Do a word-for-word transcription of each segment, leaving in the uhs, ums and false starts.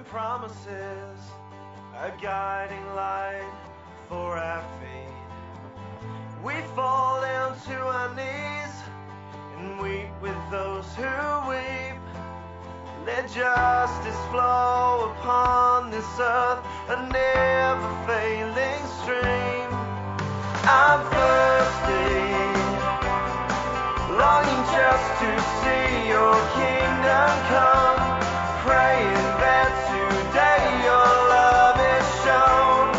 promises, a guiding light for our feet. We fall down to our knees and weep with those who weep. Let justice flow upon this earth, a never-failing stream. I'm thirsty, longing just to see your kingdom come, praying that today your love is shown.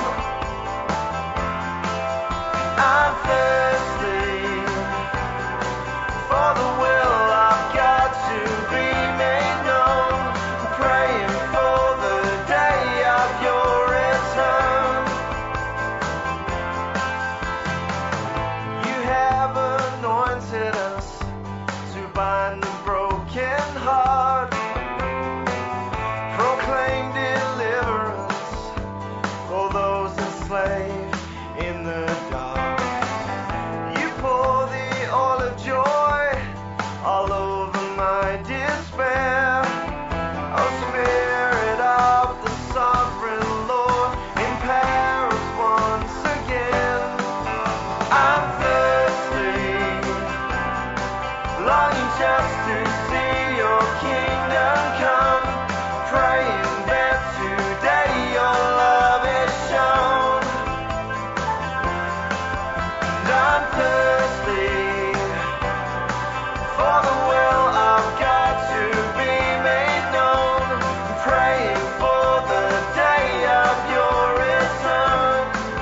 I'm thirsty for the will of God to be made known, praying for the day of your return. You have anointed us to bind the broken heart, proclaim deliverance for those enslaved in the dark. You pour the oil of joy all over my despair. Oh, Spirit of the sovereign Lord, empower us once again. I'm thirsty, longing just to see your kingdom come, praying that today your love is shown. And I'm thirsty for the will of God to be made known, praying for the day of your return.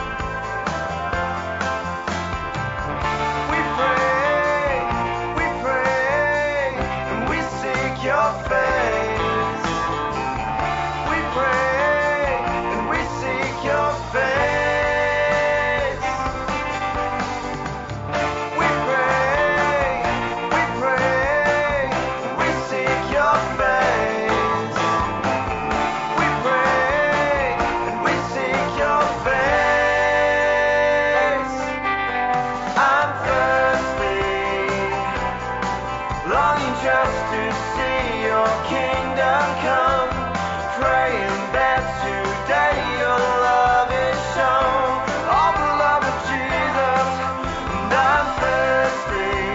We pray, we pray, and we seek your face. We pray, and we seek your face. We pray, we pray, and we seek your face. We pray, and we seek your face. I'm thirsty, longing just to see your kingdom come, praying that today your love is shown. All the love of Jesus, and I'm thirsty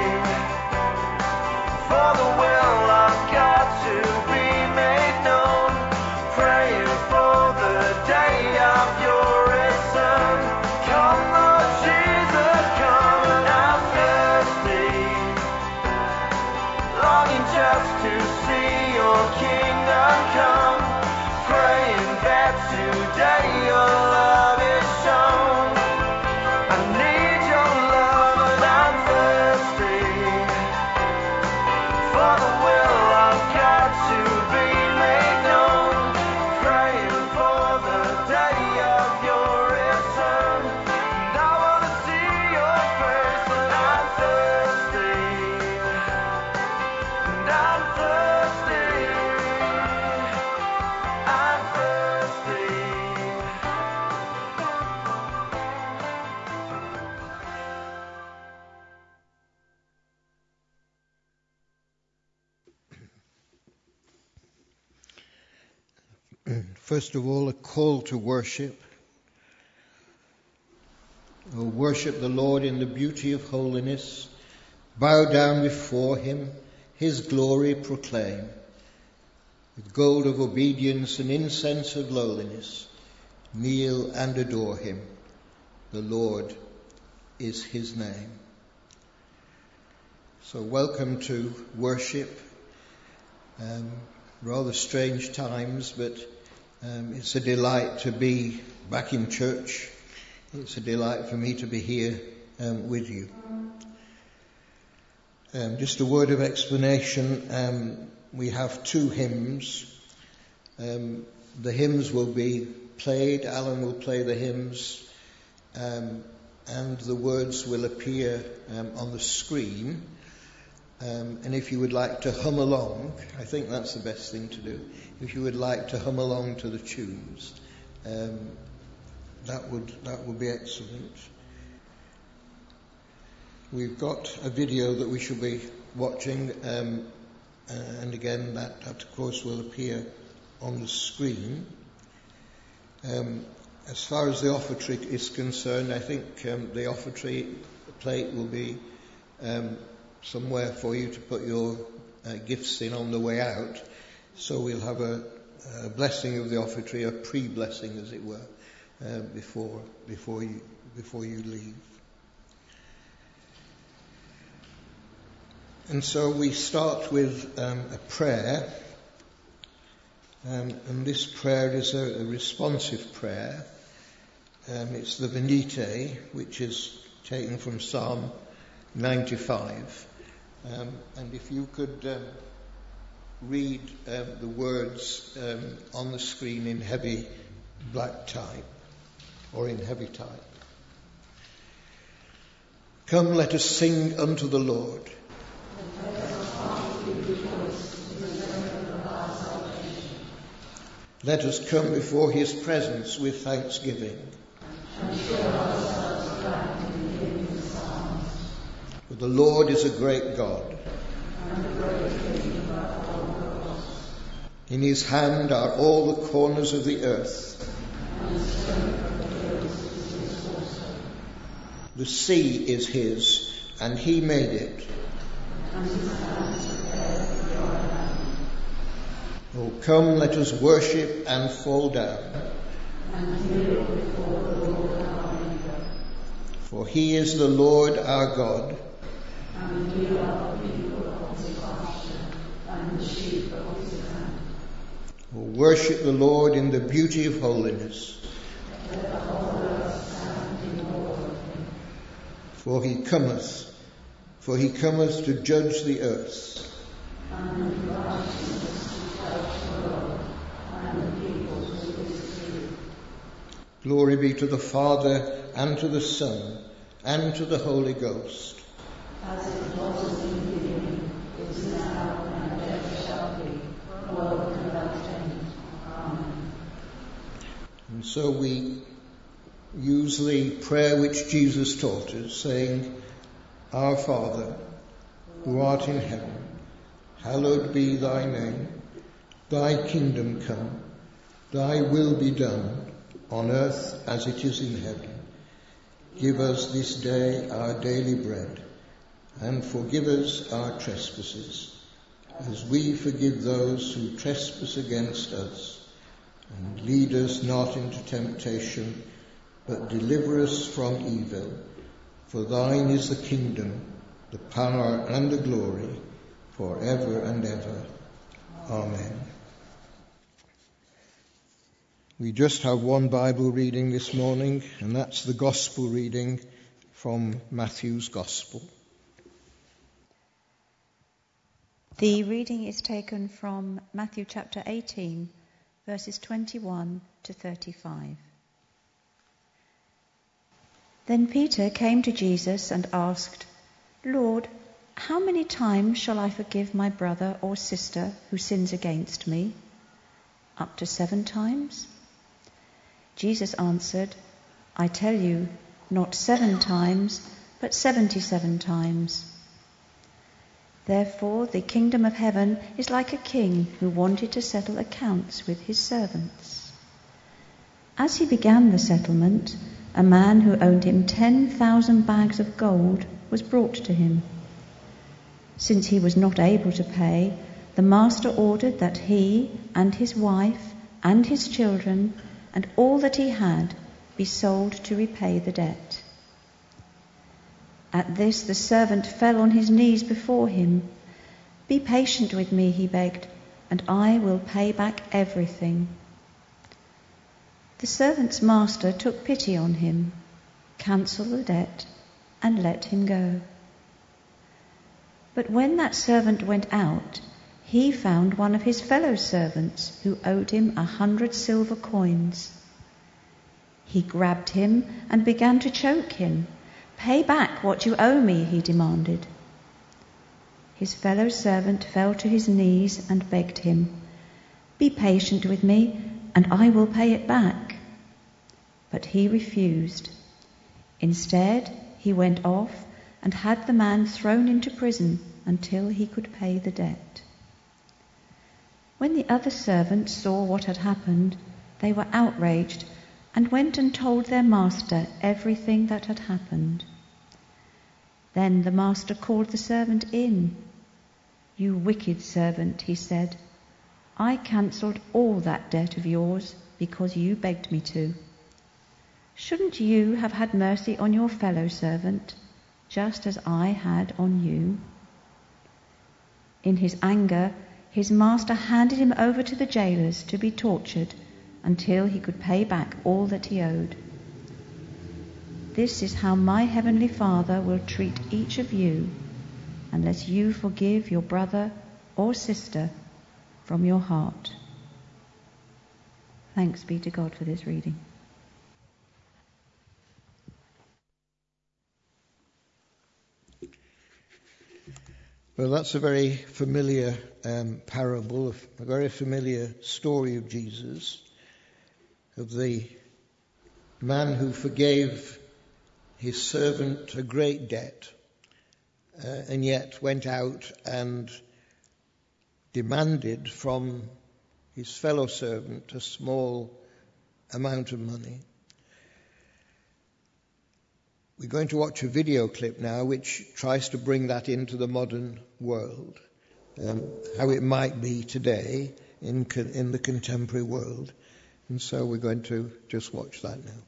for the will of God to be made known, praying for the day of your return. Come, Lord Jesus, come, and I'm thirsty, longing just to see your kingdom come, praying that today your love is shown. I need your love, and I'm thirsty for the will of God to be made known, praying for the day of your return. And I want to see your face, and I'm thirsty, and I'm thirsty, I'm thirsty. First of all, a call to worship. Oh, worship the Lord in the beauty of holiness. Bow down before him, his glory proclaim. With gold of obedience and incense of lowliness, kneel and adore him. The Lord is his name. So welcome to worship. Um, rather strange times, but um, it's a delight to be back in church. It's a delight for me to be here um, with you. Um, just a word of explanation. Um, we have two hymns. Um, the hymns will be played. Alan will play the hymns, um, and the words will appear um, on the screen. Um, and if you would like to hum along, I think that's the best thing to do. If you would like to hum along to the tunes, um, that would that would be excellent. We've got a video that we shall be watching, um, and again that, that of course will appear on the screen. Um, as far as the offertory is concerned, I think um, the offertory plate will be um, somewhere for you to put your uh, gifts in on the way out. So we'll have a, a blessing of the offertory, a pre-blessing, as it were, uh, before before you before you leave. And so we start with um, a prayer, um, and this prayer is a, a responsive prayer. Um, it's the Venite, which is taken from Psalm ninety-five. Um, and if you could um, read um, the words um, on the screen in heavy black type, or in heavy type. Come, let us sing unto the Lord. Let us come before his presence with thanksgiving. For the Lord is a great God. In his hand are all the corners of the earth. The sea is his, and he made it. Oh, come, let us worship and fall down. For he is the Lord our God. Oh, worship the Lord in the beauty of holiness. For he cometh, for he cometh to judge the earth. Glory be to the Father, and to the Son, and to the Holy Ghost. As it was in the beginning, is now, and ever shall be, world without end. Amen. And so we use the prayer which Jesus taught us, saying, Our Father, who art in heaven, hallowed be thy name. Thy kingdom come, thy will be done, on earth as it is in heaven. Give us this day our daily bread, and forgive us our trespasses, as we forgive those who trespass against us. And lead us not into temptation, but deliver us from evil. For thine is the kingdom, the power and the glory, for ever and ever. Amen. We just have one Bible reading this morning, and that's the Gospel reading from Matthew's Gospel. The reading is taken from Matthew chapter eighteen, verses twenty-one to thirty-five. Then Peter came to Jesus and asked, Lord, how many times shall I forgive my brother or sister who sins against me? Up to seven times? Jesus answered, I tell you, not seven times, but seventy-seven times. Therefore the kingdom of heaven is like a king who wanted to settle accounts with his servants. As he began the settlement, a man who owed him ten thousand bags of gold was brought to him. Since he was not able to pay, the master ordered that he and his wife and his children and all that he had be sold to repay the debt. At this the servant fell on his knees before him. Be patient with me, he begged, and I will pay back everything. The servant's master took pity on him, cancelled the debt, and let him go. But when that servant went out, he found one of his fellow servants who owed him a hundred silver coins. He grabbed him and began to choke him. Pay back what you owe me, he demanded. His fellow servant fell to his knees and begged him, Be patient with me, and I will pay it back. But he refused. Instead, he went off and had the man thrown into prison until he could pay the debt. When the other servants saw what had happened, they were outraged and went and told their master everything that had happened. Then the master called the servant in. "You wicked servant," he said, "I cancelled all that debt of yours because you begged me to. Shouldn't you have had mercy on your fellow servant, just as I had on you?" In his anger, his master handed him over to the jailers to be tortured until he could pay back all that he owed. This is how my heavenly Father will treat each of you unless you forgive your brother or sister from your heart. Thanks be to God for this reading. Well, that's a very familiar um, parable, a very familiar story of Jesus, of the man who forgave his servant a great debt uh, and yet went out and demanded from his fellow servant a small amount of money. We're going to watch a video clip now which tries to bring that into the modern world, um, how it might be today in co- in the contemporary world. And so we're going to just watch that now.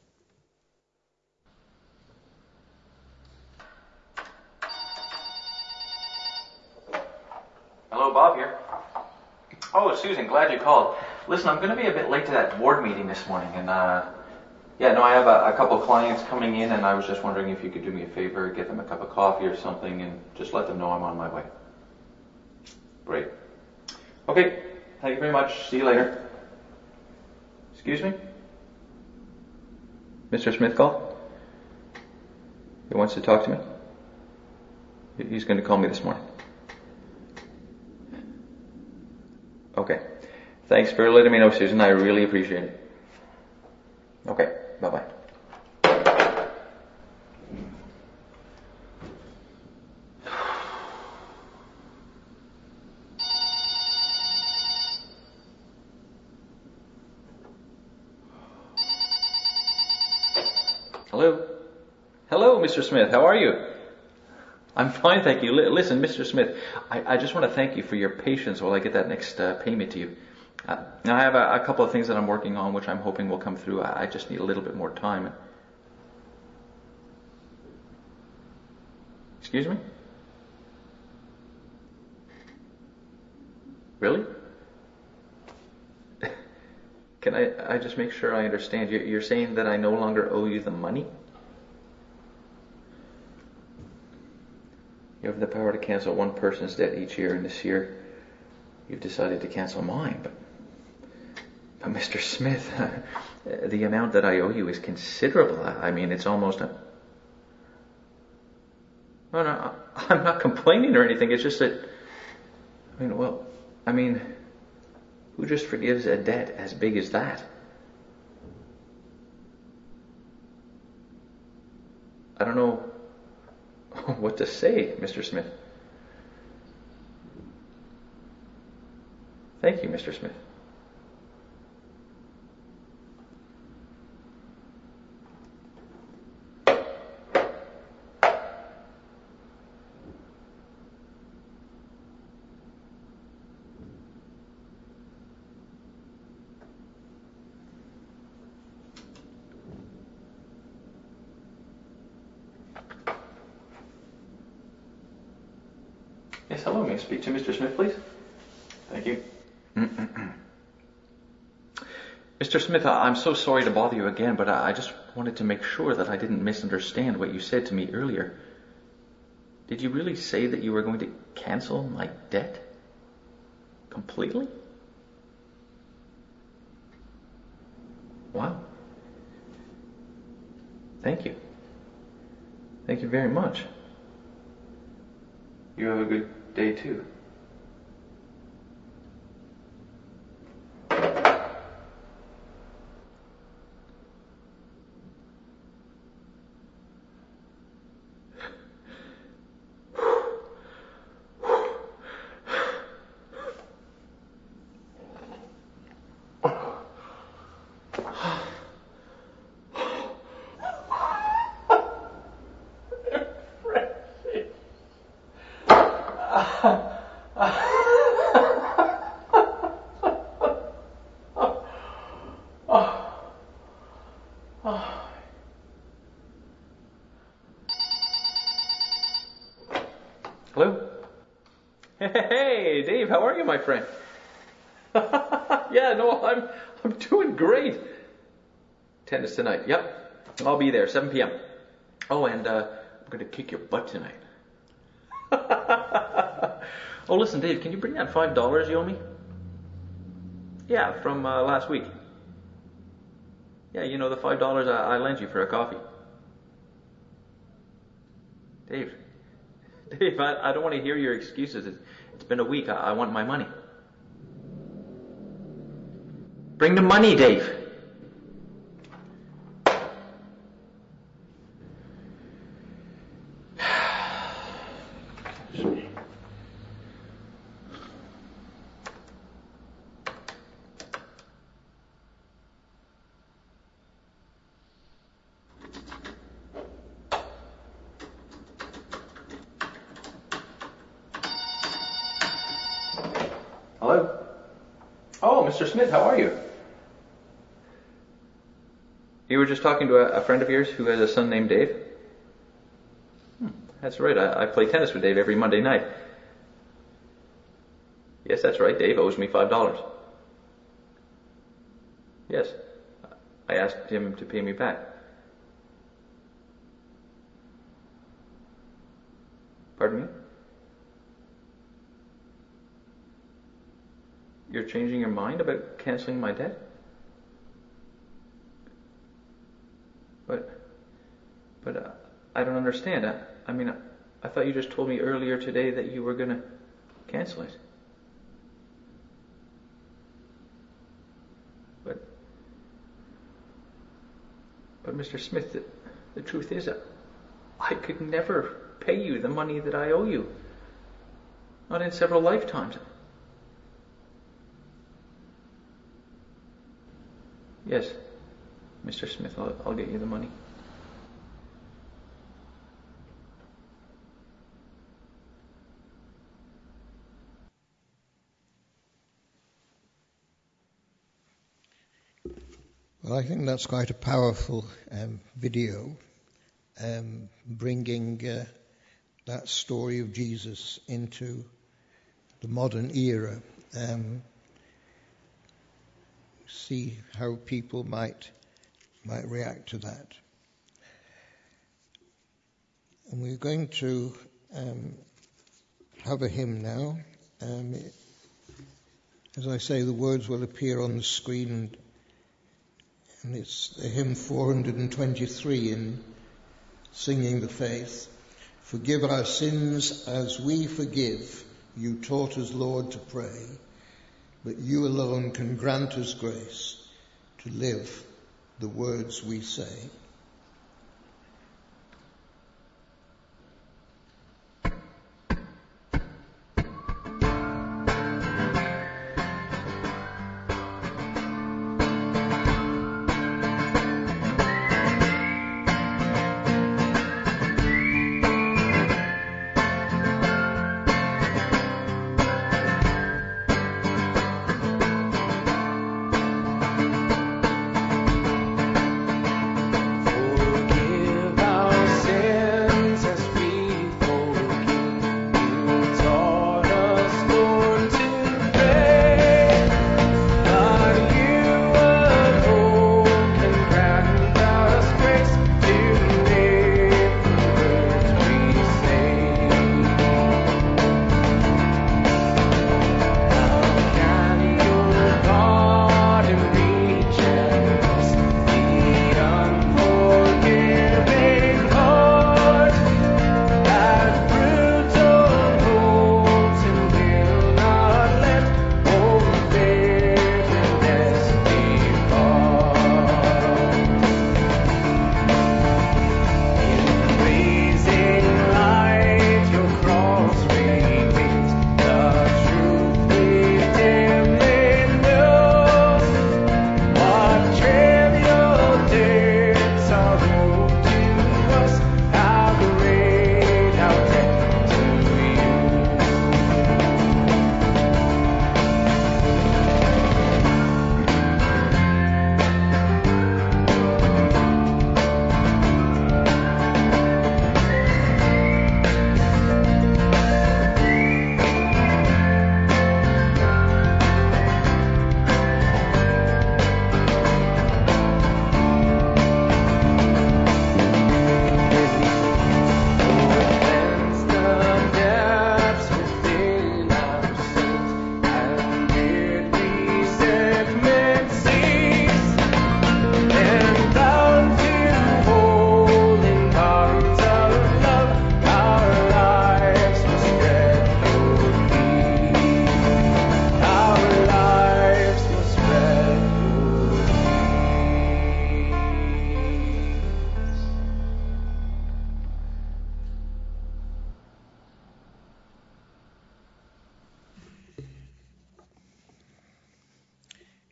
Hello, Bob here. Oh, Susan, glad you called. Listen, I'm going to be a bit late to that board meeting this morning, and uh, yeah, no, I have a, a couple clients coming in, and I was just wondering if you could do me a favor, get them a cup of coffee or something, and just let them know I'm on my way. Great. Okay, thank you very much. See you later. Excuse me? Mister Smith called? He wants to talk to me? He's going to call me this morning. Okay. Thanks for letting me know, Susan. I really appreciate it. Okay. Bye-bye. Hello? Hello, Mister Smith. How are you? I'm fine, thank you. L- listen, Mister Smith, I, I just want to thank you for your patience while I get that next uh, payment to you. Uh, now, I have a, a couple of things that I'm working on, which I'm hoping will come through. I, I just need a little bit more time. Excuse me? Really? Can I, I just make sure I understand? You're, you're saying that I no longer owe you the money? You have the power to cancel one person's debt each year, and this year you've decided to cancel mine. But, but Mister Smith, the amount that I owe you is considerable. I mean, it's almost a... No, no, I'm not complaining or anything. It's just that, I mean, well, I mean, who just forgives a debt as big as that? I don't know what to say, Mister Smith. Thank you, Mister Smith. Yes, hello. May I speak to Mister Smith, please? Thank you. Mister Smith, I'm so sorry to bother you again, but I just wanted to make sure that I didn't misunderstand what you said to me earlier. Did you really say that you were going to cancel my debt? Completely? Wow. Thank you. Thank you very much. You have a good day too. Hello? Hey, Dave, how are you, my friend? Yeah, no, I'm I'm doing great. Tennis tonight. Yep, I'll be there, seven p.m. Oh, and uh, I'm going to kick your butt tonight. Oh, listen, Dave, can you bring that five dollars you owe me? Yeah, from uh, last week. Yeah, you know, the five dollars I, I lent you for a coffee. Dave, Dave, I, I don't want to hear your excuses. It's, it's been a week. I, I want my money. Bring the money, Dave. Hello? Oh, Mister Smith, how are you? You were just talking to a, a friend of yours who has a son named Dave? Hmm, that's right, I, I play tennis with Dave every Monday night. Yes, that's right, Dave owes me five dollars. Yes, I asked him to pay me back. Pardon me? You're changing your mind about canceling my debt? But, but uh, I don't understand. I, I mean, I, I thought you just told me earlier today that you were going to cancel it. But, but Mister Smith, the, the truth is, uh, I could never pay you the money that I owe you. Not in several lifetimes. Yes, Mister Smith, I'll, I'll get you the money. Well, I think that's quite a powerful um, video, um, bringing uh, that story of Jesus into the modern era. Um, see how people might might react to that. And we're going to um, have a hymn now. Um, it, as I say, the words will appear on the screen, and it's the hymn four hundred twenty-three in Singing the Faith. Forgive our sins as we forgive. You taught us, Lord, to pray, but you alone can grant us grace to live the words we say.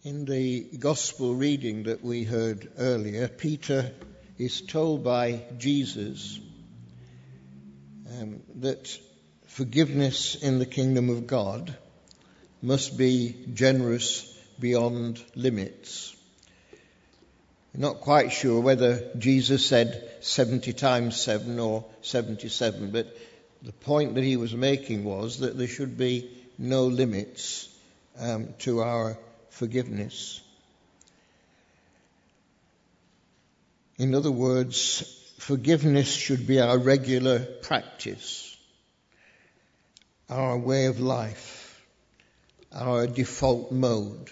In the gospel reading that we heard earlier, Peter is told by Jesus um, that forgiveness in the kingdom of God must be generous beyond limits. I'm not quite sure whether Jesus said seventy times seven or seventy-seven, but the point that he was making was that there should be no limits um, to our forgiveness. In other words, forgiveness should be our regular practice, our way of life, our default mode.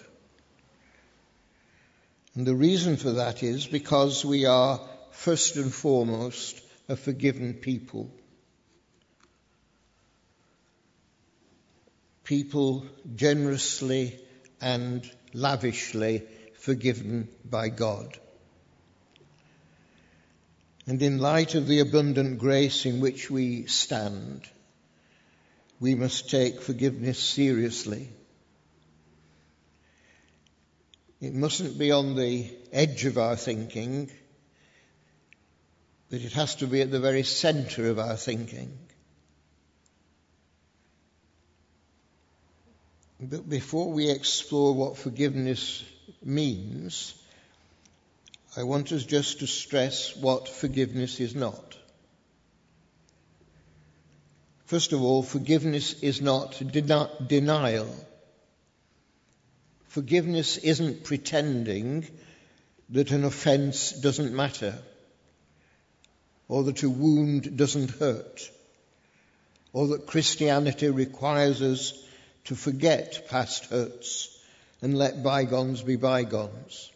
And the reason for that is because we are first and foremost a forgiven people. People generously and lavishly forgiven by God. And in light of the abundant grace in which we stand, we must take forgiveness seriously. It mustn't be on the edge of our thinking, but it has to be at the very center of our thinking. But before we explore what forgiveness means, I want us just to stress what forgiveness is not. First of all, forgiveness is not den- denial. Forgiveness isn't pretending that an offence doesn't matter, or that a wound doesn't hurt, or that Christianity requires us to forget past hurts and let bygones be bygones.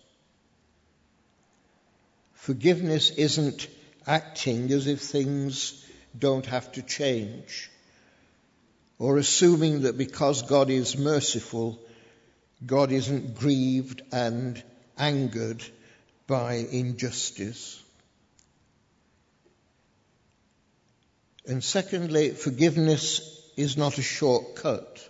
Forgiveness isn't acting as if things don't have to change, or assuming that because God is merciful, God isn't grieved and angered by injustice. And secondly, forgiveness is not a shortcut.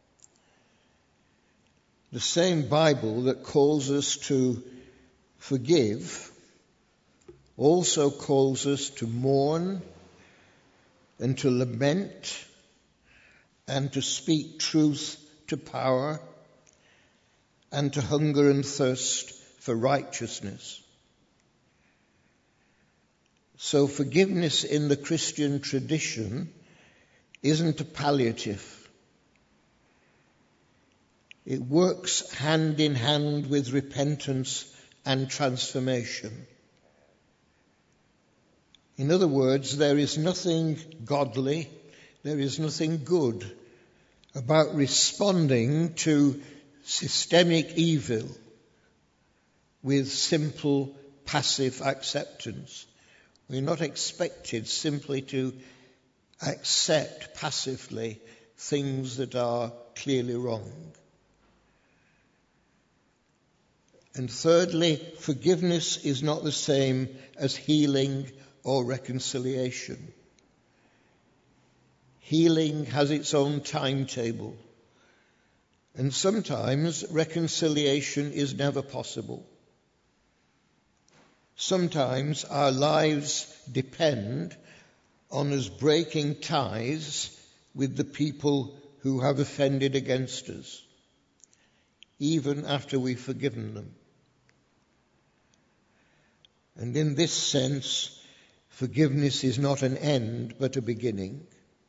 The same Bible that calls us to forgive also calls us to mourn and to lament and to speak truth to power and to hunger and thirst for righteousness. So forgiveness in the Christian tradition isn't a palliative. It works hand in hand with repentance and transformation. In other words, there is nothing godly, there is nothing good about responding to systemic evil with simple passive acceptance. We're not expected simply to accept passively things that are clearly wrong. And thirdly, forgiveness is not the same as healing or reconciliation. Healing has its own timetable, and sometimes reconciliation is never possible. Sometimes our lives depend on us breaking ties with the people who have offended against us, even after we've forgiven them. And in this sense, forgiveness is not an end, but a beginning.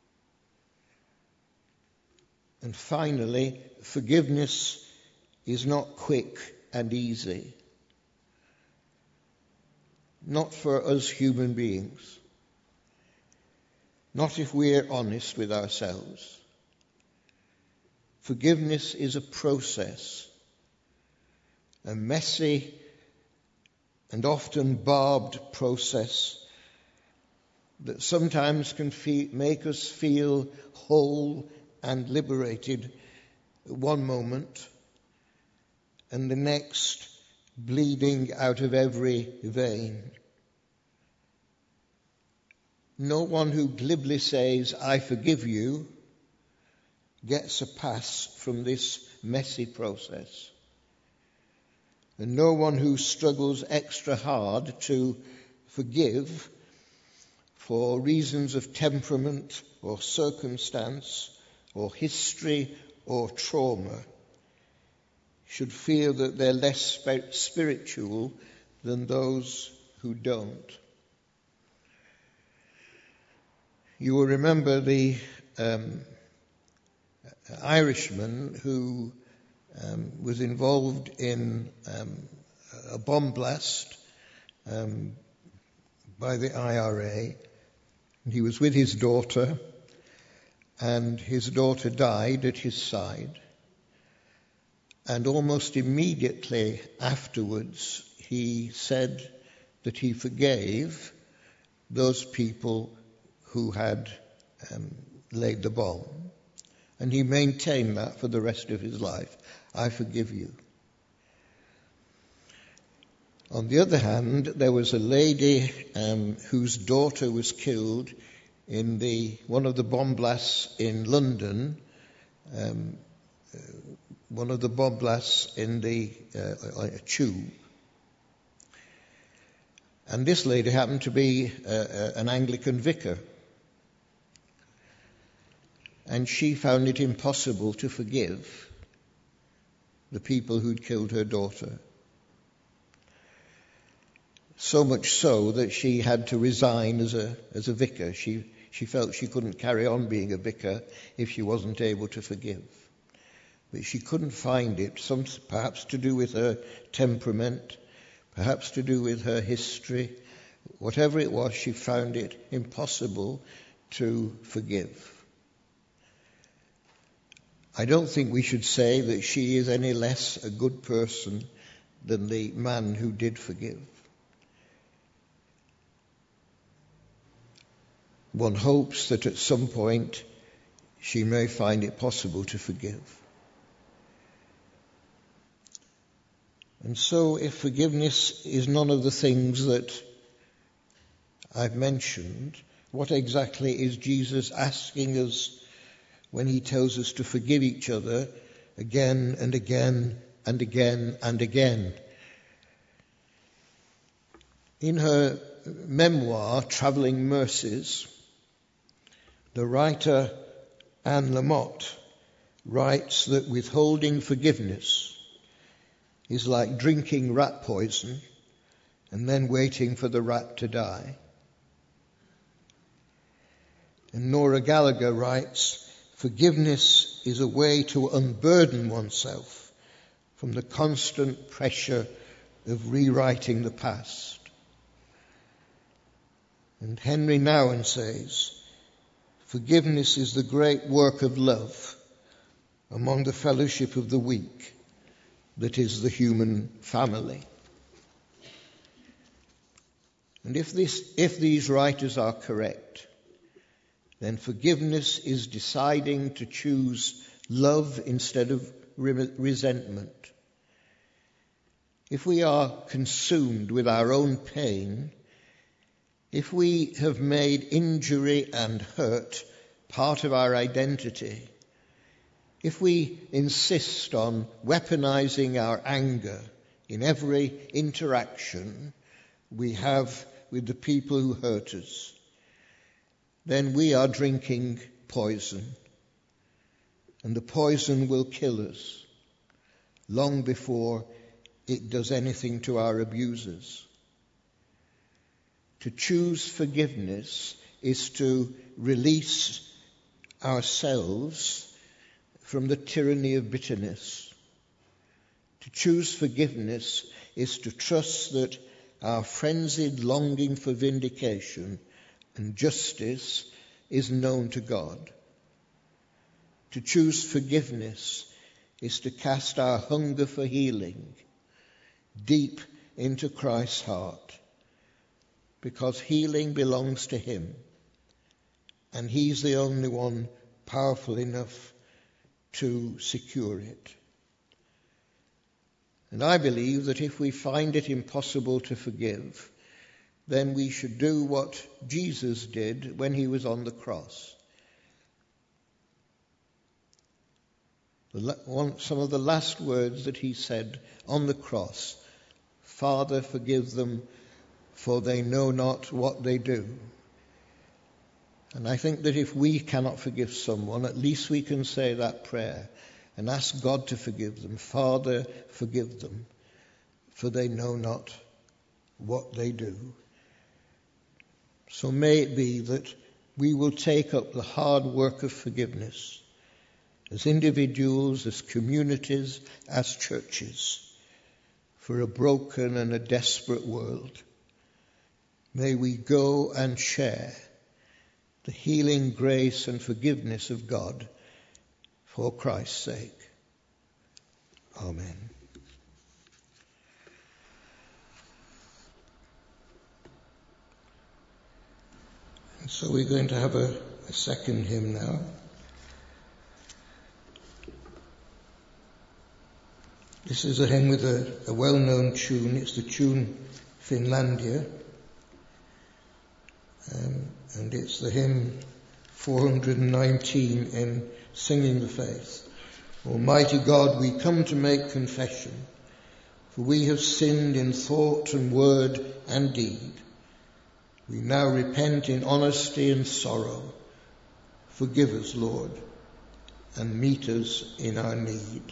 And finally, forgiveness is not quick and easy. Not for us human beings. Not if we're honest with ourselves. Forgiveness is a process, a messy and often barbed process that sometimes can feel, make us feel whole and liberated at one moment, and the next bleeding out of every vein. No one who glibly says, "I forgive you," gets a pass from this messy process. And no one who struggles extra hard to forgive for reasons of temperament or circumstance or history or trauma should feel that they're less spiritual than those who don't. You will remember the um, Irishman who um, was involved in um, a bomb blast um, by the I R A. He was with his daughter, and his daughter died at his side. And almost immediately afterwards, he said that he forgave those people who had um, laid the bomb. And he maintained that for the rest of his life. I forgive you. On the other hand, there was a lady um, whose daughter was killed in the one of the bomb blasts in London, um, uh, one of the bomb blasts in the uh, tube. And this lady happened to be uh, uh, an Anglican vicar. And she found it impossible to forgive the people who'd killed her daughter. So much so that she had to resign as a as a vicar. She she felt she couldn't carry on being a vicar if she wasn't able to forgive. But she couldn't find it, some perhaps to do with her temperament, perhaps to do with her history. Whatever it was, she found it impossible to forgive. I don't think we should say that she is any less a good person than the man who did forgive. One hopes that at some point she may find it possible to forgive. And so if forgiveness is none of the things that I've mentioned, what exactly is Jesus asking us when he tells us to forgive each other again and again and again and again? In her memoir, Travelling Mercies, the writer Anne Lamott writes that withholding forgiveness is like drinking rat poison and then waiting for the rat to die. And Nora Gallagher writes, forgiveness is a way to unburden oneself from the constant pressure of rewriting the past. And Henry Nouwen says, forgiveness is the great work of love among the fellowship of the weak that is the human family. And if this, if these writers are correct, then forgiveness is deciding to choose love instead of re- resentment. If we are consumed with our own pain, if we have made injury and hurt part of our identity, if we insist on weaponizing our anger in every interaction we have with the people who hurt us, then we are drinking poison. And the poison will kill us long before it does anything to our abusers. To choose forgiveness is to release ourselves from the tyranny of bitterness. To choose forgiveness is to trust that our frenzied longing for vindication and justice is known to God. To choose forgiveness is to cast our hunger for healing deep into Christ's heart, because healing belongs to him, and he's the only one powerful enough to secure it. And I believe that if we find it impossible to forgive, then we should do what Jesus did when he was on the cross. The, one, some of the last words that he said on the cross Father, forgive them, for they know not what they do. And I think that if we cannot forgive someone, at least we can say that prayer and ask God to forgive them. Father, forgive them, for they know not what they do. So may it be that we will take up the hard work of forgiveness as individuals, as communities, as churches, for a broken and a desperate world. May we go and share the healing grace and forgiveness of God for Christ's sake. Amen. And so we're going to have a, a second hymn now. This is a hymn with a, a well-known tune. It's the tune Finlandia. Um, and it's the hymn four hundred nineteen in Singing the Faith. Almighty God, we come to make confession, for we have sinned in thought and word and deed. We now repent in honesty and sorrow. Forgive us, Lord, and meet us in our need.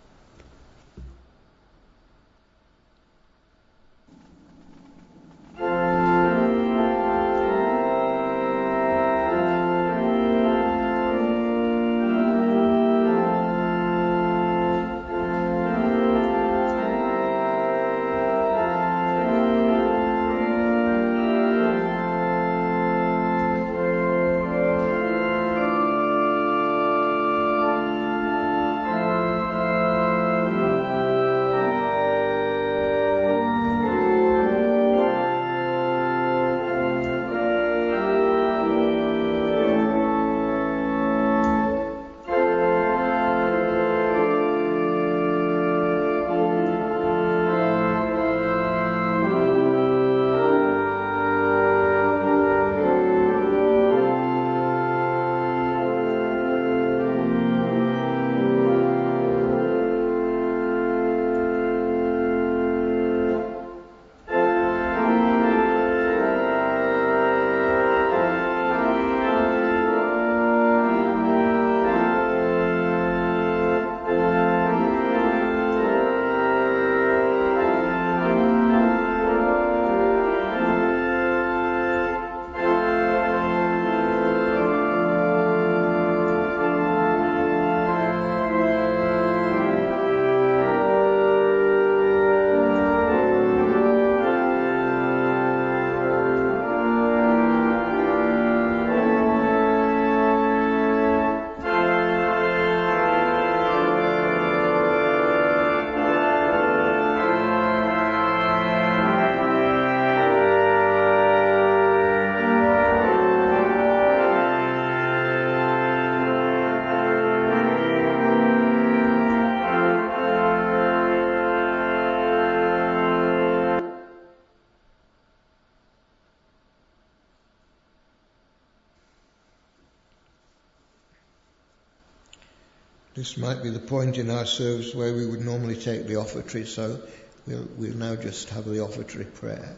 This might be the point in our service where we would normally take the offertory, so we'll, we'll now just have the offertory prayer.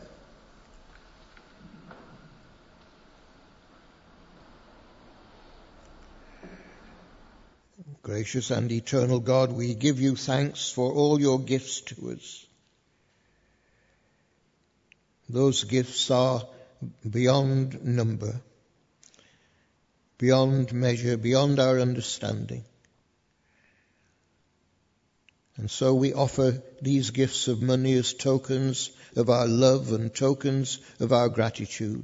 Gracious and eternal God, we give you thanks for all your gifts to us. Those gifts are beyond number, beyond measure, beyond our understanding. And so we offer these gifts of money as tokens of our love and tokens of our gratitude.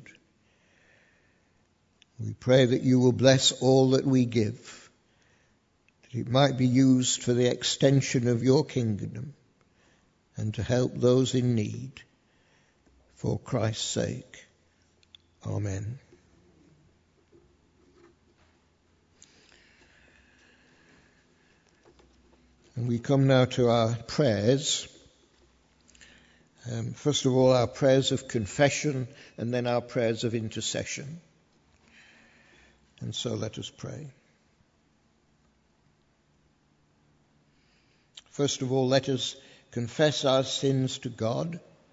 We pray that you will bless all that we give, that it might be used for the extension of your kingdom and to help those in need. For Christ's sake. Amen. And we come now to our prayers. Um, first of all, our prayers of confession, and then our prayers of intercession. And so let us pray. First of all, let us confess our sins to God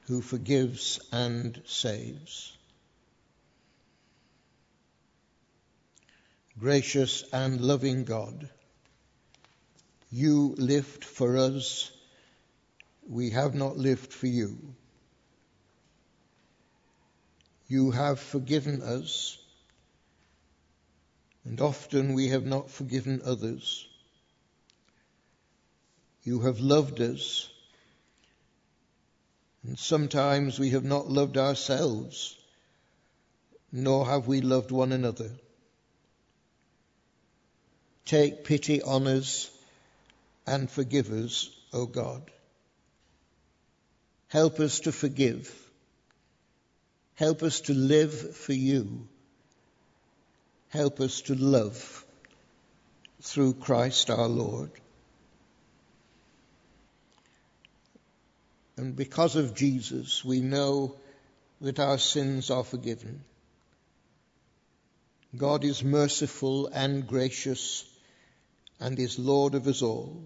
who forgives and saves. Gracious and loving God, you lived for us, we have not lived for you. You have forgiven us, and often we have not forgiven others. You have loved us, and sometimes we have not loved ourselves, nor have we loved one another. Take pity on us and forgive us, O God. Help us to forgive. Help us to live for you. Help us to love through Christ our Lord. And because of Jesus, we know that our sins are forgiven. God is merciful and gracious and is Lord of us all.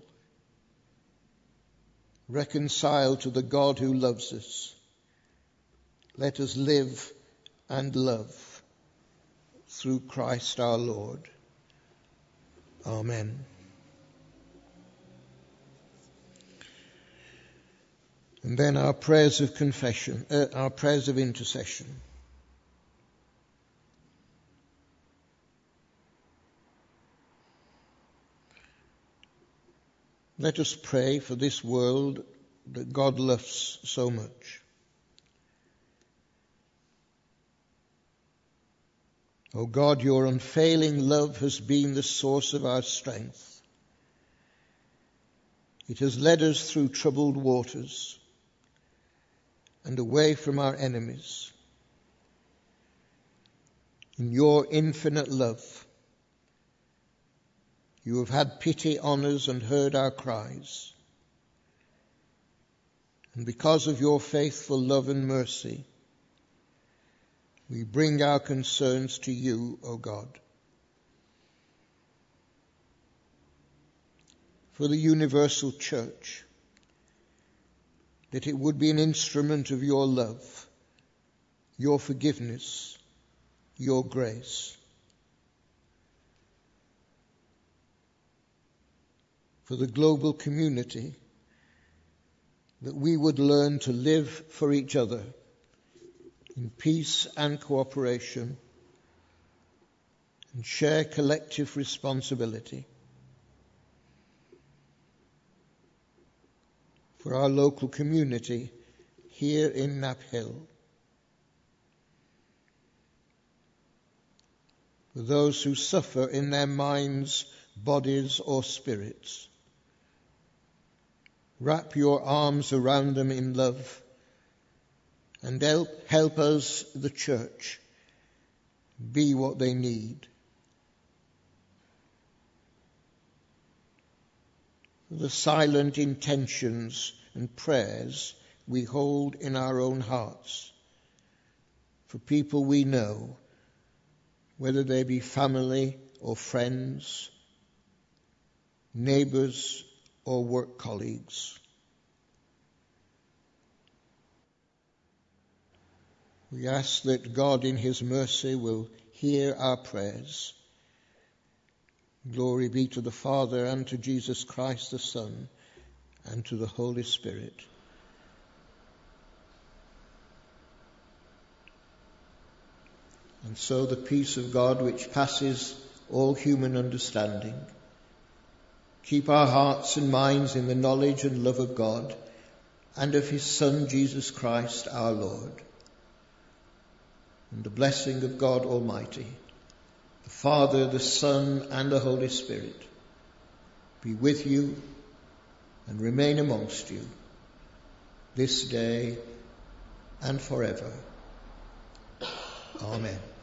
Reconciled to the God who loves us, let us live and love through Christ our Lord. Amen. And then our prayers of confession, uh, our prayers of intercession. Let us pray for this world that God loves so much. O God, your unfailing love has been the source of our strength. It has led us through troubled waters and away from our enemies. In your infinite love, you have had pity on us and heard our cries. And because of your faithful love and mercy, we bring our concerns to you, O God. For the universal church, that it would be an instrument of your love, your forgiveness, your grace. For the global community, that we would learn to live for each other in peace and cooperation and share collective responsibility. For our local community here in Knapp Hill. For those who suffer in their minds, bodies or spirits. Wrap your arms around them in love and help, help us, the church, be what they need. The silent intentions and prayers we hold in our own hearts for people we know, whether they be family or friends, neighbors or work colleagues. We ask that God in his mercy will hear our prayers. Glory be to the Father, and to Jesus Christ the Son, and to the Holy Spirit. And so the peace of God, which passes all human understanding, keep our hearts and minds in the knowledge and love of God and of his Son, Jesus Christ, our Lord. And the blessing of God Almighty, the Father, the Son, and the Holy Spirit, be with you and remain amongst you this day and forever. Amen.